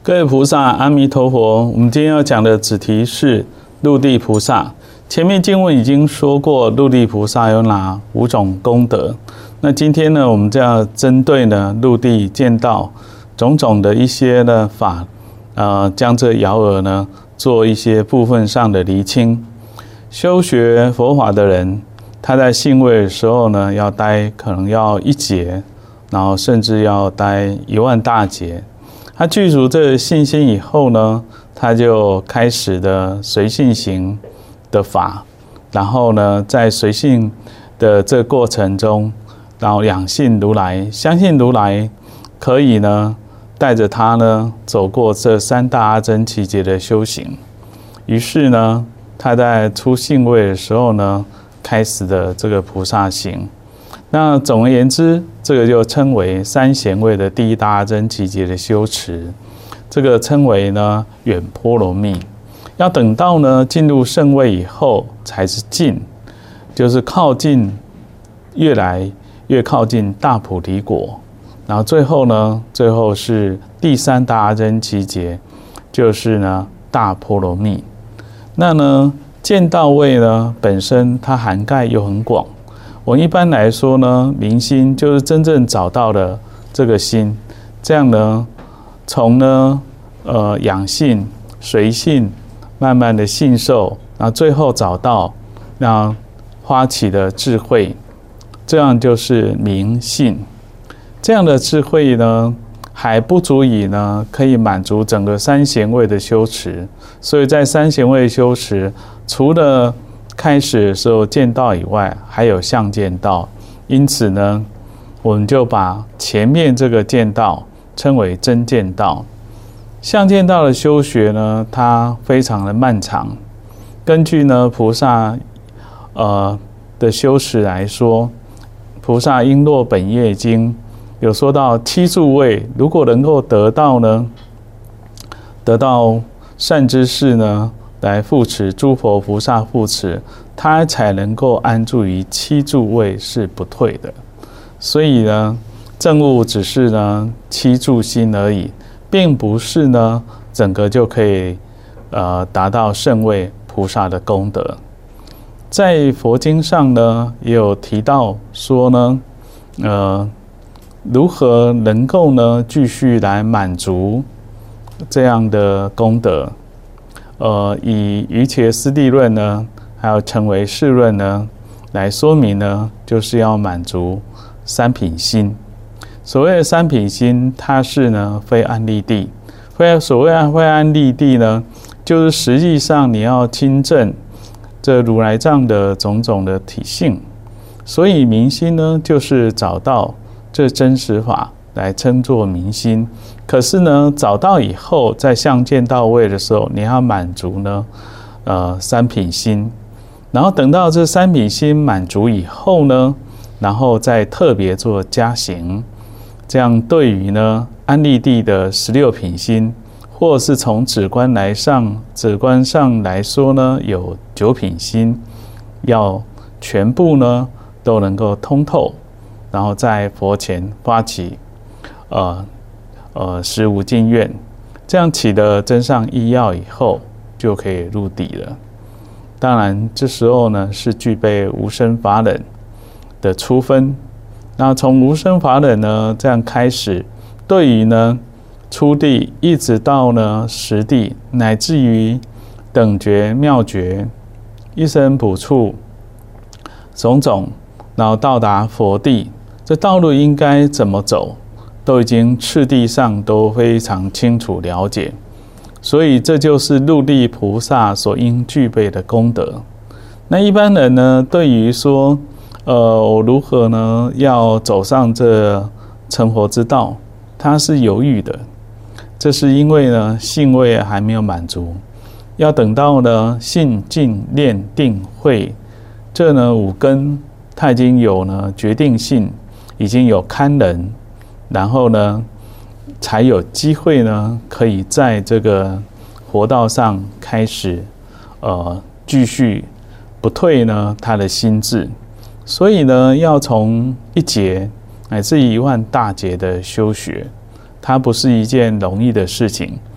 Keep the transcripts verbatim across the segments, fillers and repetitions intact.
各位菩萨，阿弥陀佛。我们今天要讲的主题是陆地菩萨。前面经文已经说过，陆地菩萨有哪五种功德。那今天呢，我们就要针对呢陆地见道种种的一些呢法，呃，将这爻辞呢做一些部分上的厘清。修学佛法的人，他在信位的时候呢，要待可能要一劫，然后甚至要待一万大劫。他具足这个信心以后呢，他就开始的随信行的法，然后呢，在随信的这个过程中，然后仰信如来，相信如来可以呢带着他呢走过这三大阿僧祇劫的修行。于是呢，他在出信位的时候呢，开始的这个菩萨行。那总而言之，这个就称为三贤位的第一大阿僧祇劫的修持，这个称为呢远波罗蜜。要等到呢进入圣位以后，才是近，就是靠近，越来越靠近大菩提果。然后最后呢，最后是第三大阿僧祇劫，就是呢大波罗蜜。那呢见道位呢本身它涵盖又很广。我一般来说呢，明心就是真正找到了这个心，这样呢，从呢呃养信、随信，慢慢的信受，然后最后找到那发起的智慧，这样就是明信。这样的智慧呢，还不足以呢可以满足整个三贤位的修持，所以在三贤位修持，除了开始的时候见道以外，还有相见道。因此呢，我们就把前面这个见道称为真见道。相见道的修学呢，它非常的漫长。根据呢菩萨呃的修持来说，菩萨璎珞本业经有说到七住位，如果能够得到呢，得到善知识呢来护持，诸佛菩萨护持，他才能够安住于七住位是不退的。所以呢，证悟只是呢七住心而已，并不是呢整个就可以呃达到圣位菩萨的功德。在佛经上呢，也有提到说呢，呃，如何能够呢继续来满足这样的功德。呃，以瑜伽师地论呢，还有成为世论呢，来说明呢，就是要满足三品心。所谓的三品心，它是呢非安立地。非所谓的非安立地呢，就是实际上你要亲证这如来藏的种种的体性。所以明心呢，就是找到这真实法，来称作明心。可是呢，找到以后，在相见到位的时候，你要满足呢，呃，三品心。然后等到这三品心满足以后呢，然后再特别做加行。这样对于呢安立地的十六品心，或是从止观来上，止观上来说呢，有九品心，要全部呢都能够通透，然后在佛前发起，呃。呃，十无尽愿，这样起的真上意要以后，就可以入底了。当然，这时候呢是具备无生法忍的初分。那从无生法忍呢这样开始，对于呢初地一直到呢十地，乃至于等觉、妙觉、一生补处种种，然后到达佛地，这道路应该怎么走？都已经次第上都非常清楚了解，所以这就是陆地菩萨所应具备的功德。那一般人呢，对于说，呃，我如何呢要走上这成佛之道，他是犹豫的。这是因为呢，信位还没有满足，要等到呢信、净、念、定、慧，这呢五根，他已经有呢决定性，已经有堪能。然后呢，才有机会呢，可以在这个活道上开始，呃，继续不退呢他的心智。所以呢，要从一劫乃至一万大劫的修学，它不是一件容易的事情。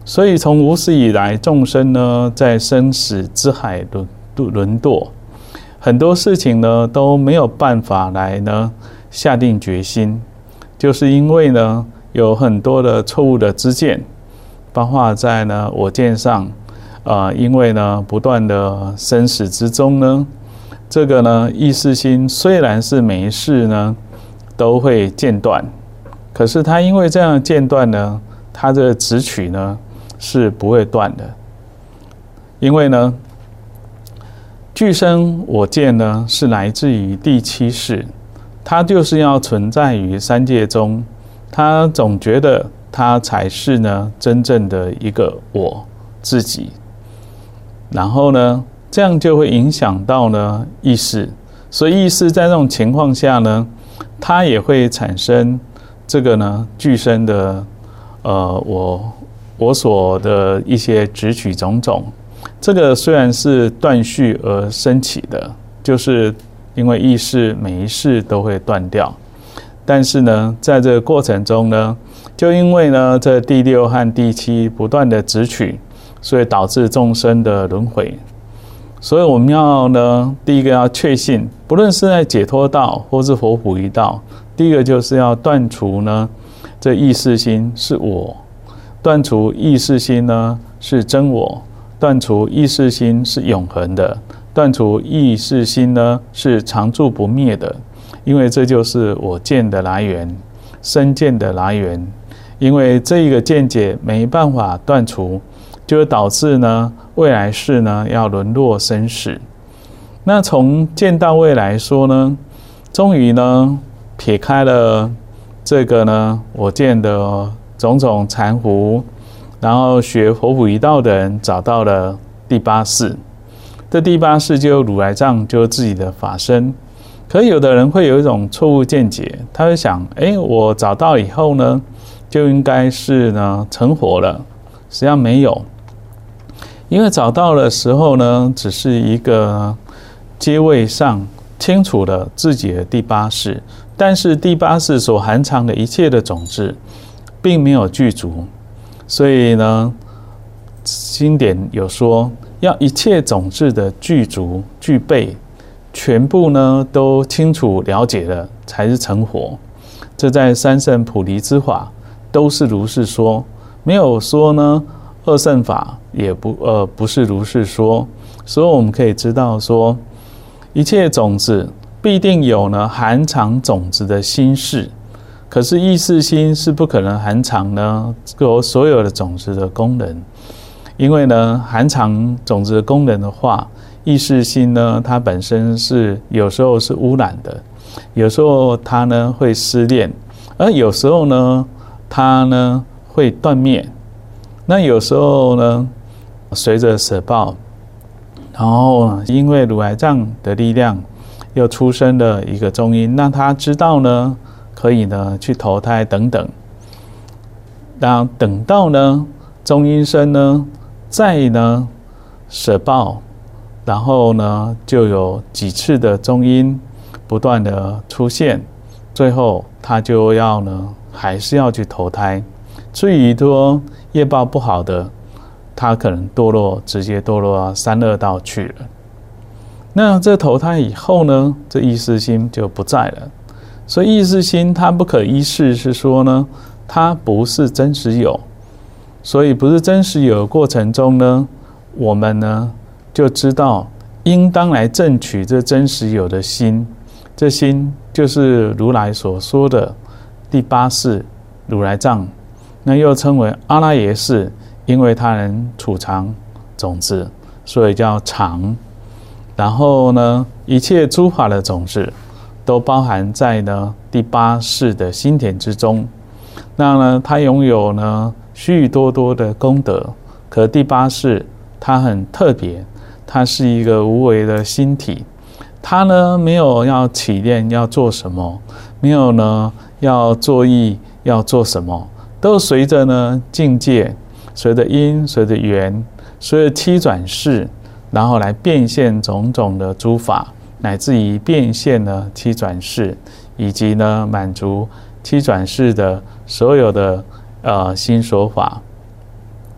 所以从无始以来，众生呢在生死之海轮轮堕，很多事情呢都没有办法来呢下定决心，就是因为呢有很多的错误的知见，包括在呢我见上，呃，因为呢不断的生死之中呢，这个呢意识心虽然是每一世呢都会间断，可是它因为这样间断呢，它的执取呢是不会断的。因为呢俱生我见呢是来自于第七世，它就是要存在于三界中，它总觉得它才是呢真正的一个我自己，然后呢这样就会影响到呢意识，所以意识在这种情况下呢，它也会产生这个呢俱生的呃我我所的一些执取种种。这个虽然是断续而生起的，就是因为意识每一世都会断掉，但是呢在这个过程中呢，就因为呢这第六和第七不断的执取，所以导致众生的轮回。所以我们要呢第一个要确信，不论是在解脱道或是佛菩提道，第一个就是要断除呢这意识心是我，断除意识心呢是真我，断除意识心是永恒的，断除意识心呢是常住不灭的。因为这就是我见的来源，身见的来源。因为这一个见解没办法断除，就会导致呢未来世呢要沦落生死。那从见到位来说呢，终于呢撇开了这个呢我见的种种残糊，然后学佛菩提道的人找到了第八世。这第八世就如来藏，就是自己的法身。可有的人会有一种错误见解，他会想，哎，我找到以后呢就应该是呢成佛了。实际上没有，因为找到的时候呢只是一个阶位上清楚了自己的第八世，但是第八世所含藏的一切的种子并没有具足。所以呢经典有说，要一切种子的具足具备，全部呢都清楚了解了，才是成佛。这在三圣菩提之法都是如是说，没有说呢二圣法也不呃不是如是说。所以我们可以知道说，一切种子必定有呢含藏种子的心事，可是意识心是不可能含藏呢所有的种子的功能。因为呢含藏种子的功能的话，意识心呢它本身是有时候是污染的，有时候它呢会失恋，而有时候呢它呢会断灭。那有时候呢随着舍报，然后因为如来藏的力量又出生了一个中阴，让他知道呢可以呢去投胎等等。那等到呢中阴身呢再呢舍报，然后呢就有几次的中阴不断的出现，最后他就要呢还是要去投胎。至于说业报不好的，他可能堕落直接堕落到三恶道去了。那这投胎以后呢，这意识心就不在了。所以意识心它不可依视，是说呢它不是真实有。所以不是真实有的过程中呢，我们呢就知道应当来证取这真实有的心。这心就是如来所说的第八世如来藏，那又称为阿赖耶识，因为它能储藏种子，所以叫藏。然后呢一切诸法的种子都包含在呢第八世的心田之中。那呢它拥有呢许许多多的功德，可第八世它很特别，它是一个无为的心体。它呢没有要起念要做什么，没有呢要作意要做什么，都随着呢境界，随着因，随着缘，随着七转世，然后来变现种种的诸法，乃至于变现呢七转世，以及呢满足七转世的所有的呃心所法。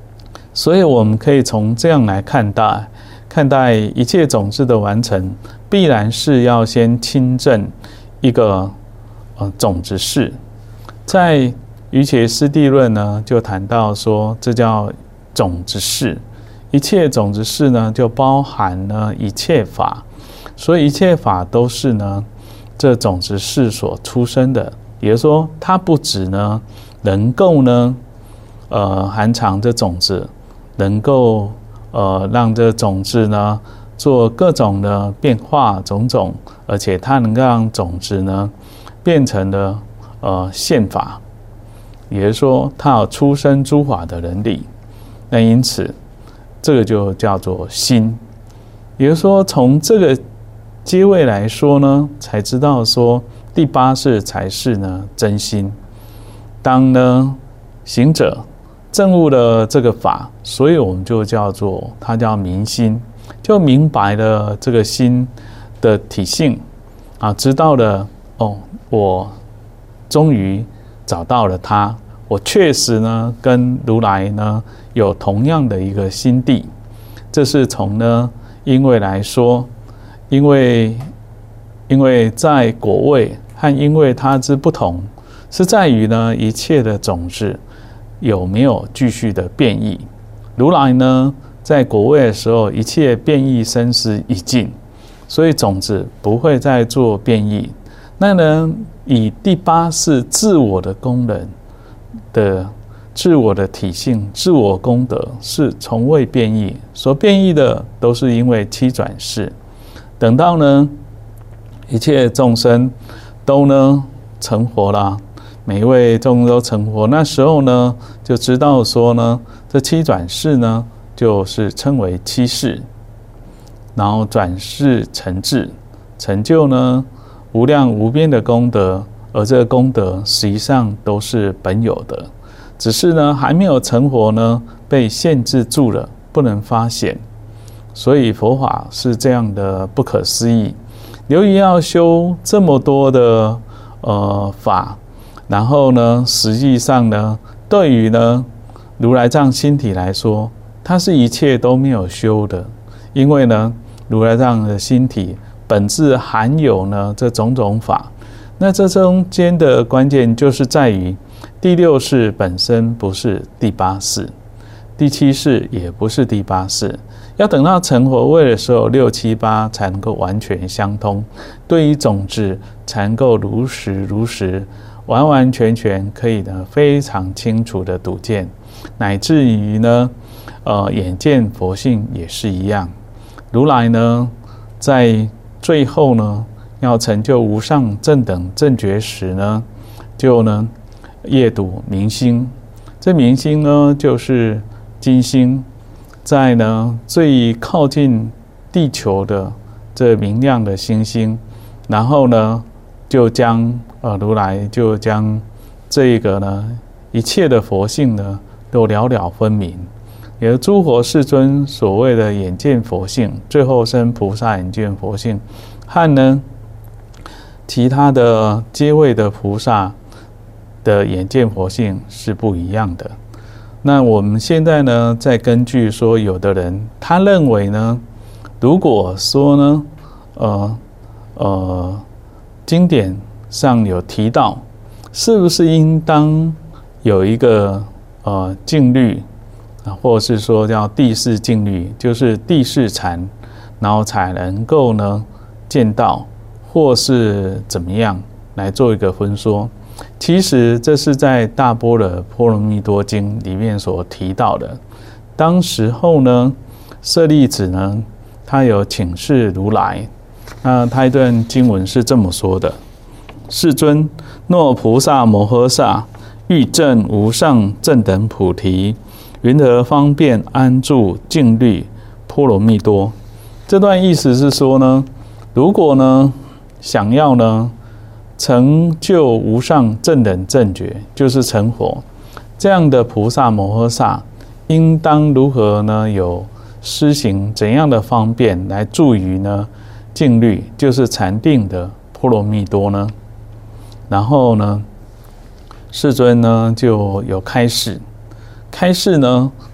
所以我们可以从这样来看待，看待一切种子的完成，必然是要先亲证一个呃种子式。在瑜伽师地论呢，就谈到说，这叫种子式。一切种子式呢，就包含呢一切法，所以一切法都是呢这种子式所出生的。也就是说，它不只呢能够呢呃含藏这种子，能够呃让这种子呢做各种的变化种种，而且它能够让种子呢变成了呃现法，也就是说，它有出生诸法的能力。那因此，这个就叫做心。也就是说，从这个阶位来说呢，才知道说第八识才是呢真心。当呢行者证悟了这个法，所以我们就叫做它叫明心，就明白了这个心的体性啊，知道了哦，我终于找到了它，我确实呢跟如来呢有同样的一个心地。这是从呢因为来说，因为因为在果位和因为它之不同，是在于呢一切的种子有没有继续的变异。如来呢在果位的时候，一切变异生死已尽，所以种子不会再做变异。那呢以第八是自我的功能的自我的体性、自我功德是从未变异，所变异的都是因为七转世。等到呢一切众生都呢成佛了，每一位众生都成佛，那时候呢就知道说呢，这七转世呢就是称为七世，然后转世成智，成就呢无量无边的功德，而这个功德实际上都是本有的，只是呢还没有成佛呢，被限制住了，不能发显。所以佛法是这样的不可思议。由于要修这么多的呃法，然后呢，实际上呢，对于呢如来藏心体来说，它是一切都没有修的，因为呢如来藏的心体本质含有呢这种种法。那这中间的关键就是在于第六识本身不是第八识，第七识也不是第八识，要等到成佛位的时候，六七八才能够完全相通，对于种子才能够如实如实完完全全可以呢非常清楚的睹见，乃至于呢呃眼见佛性也是一样。如来呢在最后呢要成就无上正等正觉时呢，就呢夜睹明星。这明星呢就是金星，在呢最靠近地球的这明亮的星星，然后呢就将呃如来就将这个呢一切的佛性呢都了了分明。也诸佛世尊所谓的眼见佛性，最后生菩萨眼见佛性，和呢其他的阶位的菩萨的眼见佛性是不一样的。那我们现在呢再根据说，有的人他认为呢，如果说呢呃呃经典上有提到，是不是应当有一个呃静虑啊，或是说叫第四静虑，就是第四禅，然后才能够呢见到，或是怎么样来做一个分说。其实这是在《大般若波罗蜜多经》里面所提到的。当时候呢，舍利子呢，他有请示如来，那他一段经文是这么说的：世尊，若菩萨摩诃萨欲证无上正等菩提，云何方便安住静虑波罗蜜多？这段意思是说呢，如果呢想要呢成就无上正等正觉，就是成佛，这样的菩萨摩诃萨应当如何呢有施行怎样的方便来助于呢静虑，就是禅定的波罗蜜多呢？然后呢世尊呢就有开示，开示呢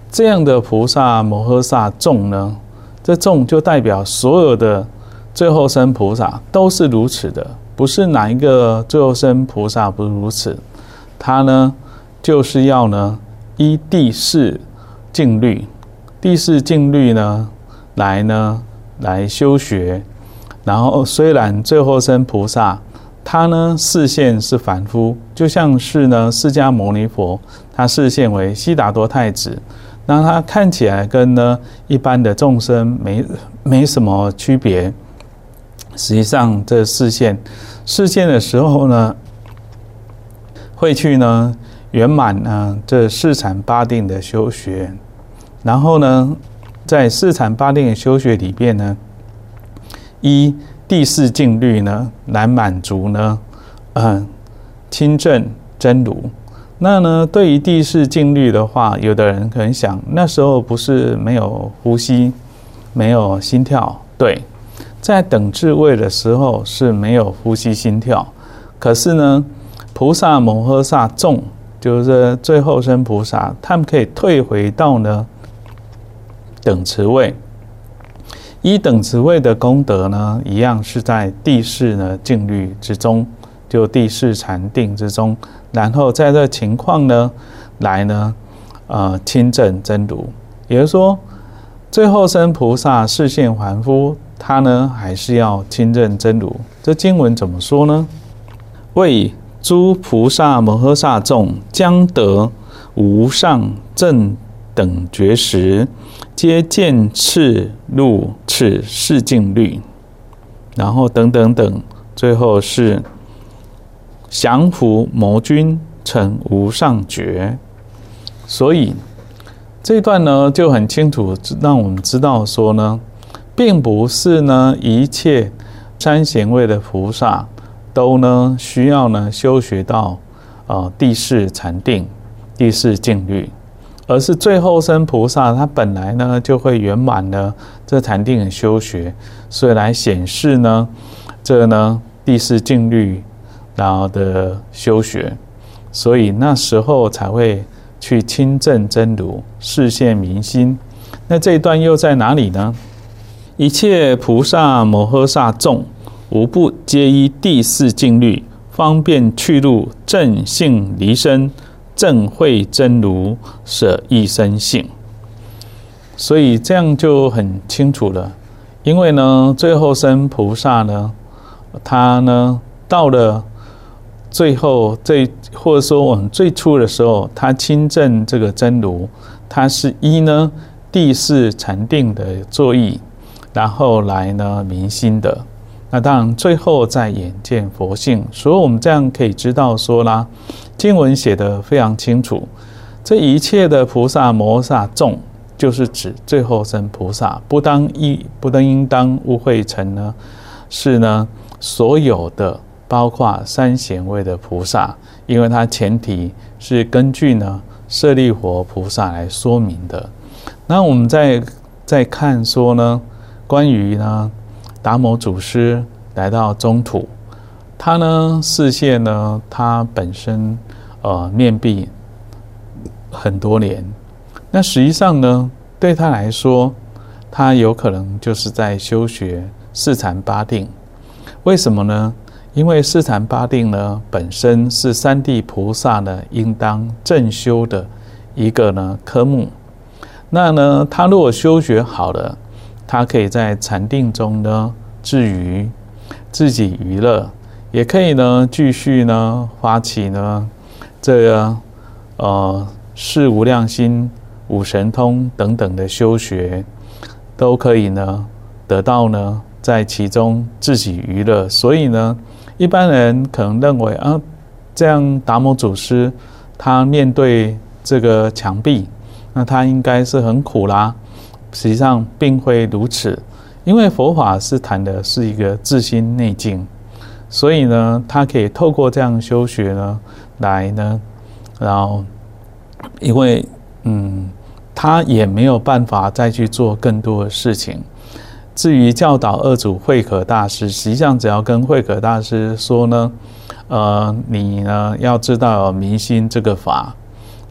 这样的菩萨摩诃萨众呢，这众就代表所有的最后身菩萨都是如此的，不是哪一个最后身菩萨不是如此，他呢就是要呢依第四静虑，第四静虑呢来呢来修学。然后虽然最后身菩萨他呢示现是凡夫，就像是呢释迦牟尼佛他示现为悉达多太子，那他看起来跟呢一般的众生没没什么区别，实际上这示现示现的时候呢，会去呢圆满呢这四禅八定的修学，然后呢在四禅八定的修学里边呢，依第四静虑呢来满足呢呃亲证真如。那呢对于第四静虑的话，有的人可能想，那时候不是没有呼吸没有心跳，对，在等至位的时候是没有呼吸心跳，可是呢菩萨摩诃萨众，就是最后身菩萨，他们可以退回到呢等持位。依等持位的功德呢，一样是在第四呢静虑之中，就第四禅定之中，然后在这情况呢来呢呃亲证真如。也就是说，最后身菩萨示现凡夫，他呢还是要亲证真如。这经文怎么说呢？为诸菩萨摩诃萨众将得无上正等觉时，皆见次入此四静虑，然后等等等，最后是降伏魔君成无上觉。所以这一段呢就很清楚让我们知道说呢，并不是呢一切三贤位的菩萨都呢需要呢修学到呃第四禅定、第四静虑，而是最后身菩萨他本来呢就会圆满了这禅定的修学，所以来显示呢这呢第四静虑然后的修学，所以那时候才会去亲证真如，示现明心。那这一段又在哪里呢？一切菩萨摩诃萨众，无不皆依第四静虑，方便去入正性离身，正慧真如，舍一生性。所以这样就很清楚了。因为呢，最后身菩萨呢，他呢到了最后最或者说我们最初的时候，他亲证这个真如，他是依呢第四禅定的作意，然后来呢明心的。那当然最后再眼见佛性。所以我们这样可以知道说啦，经文写得非常清楚，这一切的菩萨摩诃萨众，就是指最后身菩萨，不当一不当应当误会成呢是呢所有的包括三贤位的菩萨，因为它前提是根据呢舍利弗菩萨来说明的。那我们再再看说呢，关于呢达摩祖师来到中土，他呢示现呢他本身呃面壁很多年，那实际上呢对他来说，他有可能就是在修学四禅八定。为什么呢？因为四禅八定呢本身是三地菩萨呢应当正修的一个呢科目。那呢他如果修学好了，他可以在禅定中呢自娱，自己娱乐，也可以呢继续呢发起呢这个呃四无量心、五神通等等的修学，都可以呢得到呢在其中自己娱乐。所以呢一般人可能认为啊，这样达摩祖师他面对这个墙壁，那他应该是很苦啦。实际上并非如此，因为佛法是谈的是一个自心内境，所以呢他可以透过这样修学呢来呢，然后因为嗯他也没有办法再去做更多的事情。至于教导二祖慧可大师，实际上只要跟慧可大师说呢，呃，你呢要知道有明心这个法，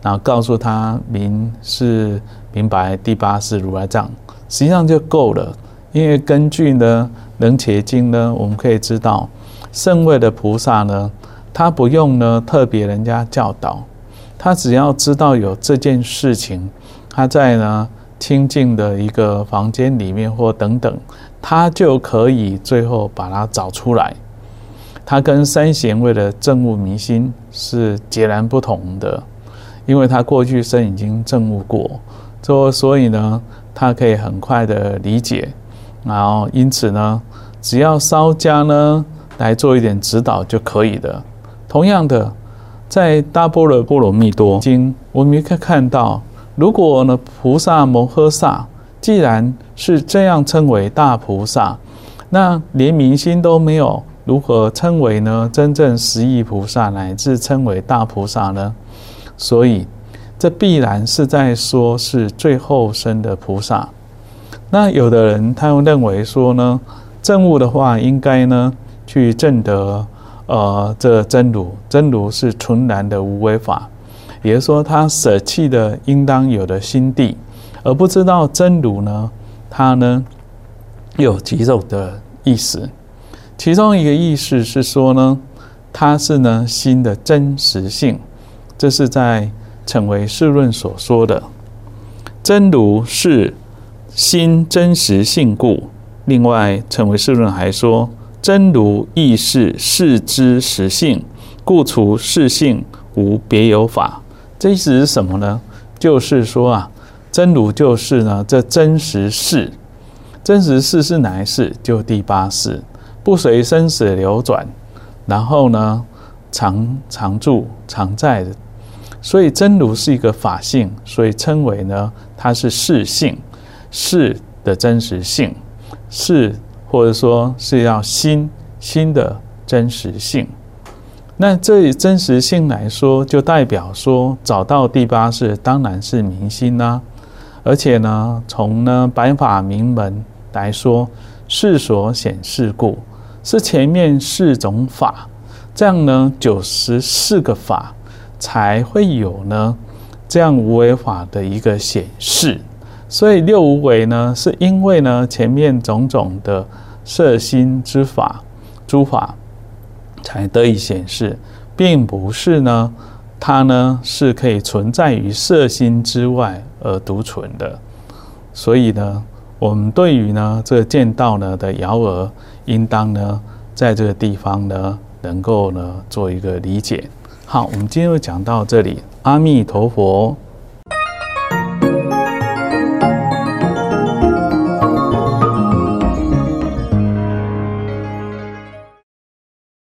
然后告诉他明是明白第八世如来藏，实际上就够了。因为根据呢《楞伽经》呢，我们可以知道，圣位的菩萨呢，他不用呢特别人家教导，他只要知道有这件事情，他在呢清净的一个房间里面或等等，他就可以最后把它找出来。他跟三贤位的证悟迷心是截然不同的，因为他过去生已经证悟过，所以呢，他可以很快的理解，然后因此呢，只要稍加呢来做一点指导就可以了。同样的，在大般若波罗蜜多经，我们也可以看到，如果呢菩萨摩诃萨既然是这样称为大菩萨，那连明心都没有，如何称为呢真正十亿菩萨乃至称为大菩萨呢？所以这必然是在说是最后生的菩萨。那有的人他又认为说呢，证悟的话应该呢去证得呃这真如，真如是纯然的无为法，也就是说他舍弃的应当有的心地，而不知道真如呢它呢有几种的意思。其中一个意思是说呢，它是呢心的真实性，这是在成唯识论所说的，真如是心真实性故。另外成唯识论还说，真如亦是事之实性，故除事性无别有法。这意思是什么呢？就是说啊，真如就是呢这真实事，真实事是哪一事？就第八世，不随生死流转，然后呢常常住常在的。所以真如是一个法性，所以称为呢它是事性，事的真实性，事或者说是要心心的真实性。那这真实性来说，就代表说找到第八世当然是明心啦、啊。而且呢，从呢白法明门来说，事所显示故，是前面四种法，这样呢九十四个法才会有呢这样无为法的一个显示。所以六无为呢，是因为呢前面种种的摄心之法诸法才得以显示，并不是呢它呢是可以存在于摄心之外而独存的。所以呢，我们对于呢这个见道呢的爻儿，应当呢在这个地方呢能够呢做一个理解。好，我们今天就讲到这里，阿弥陀佛。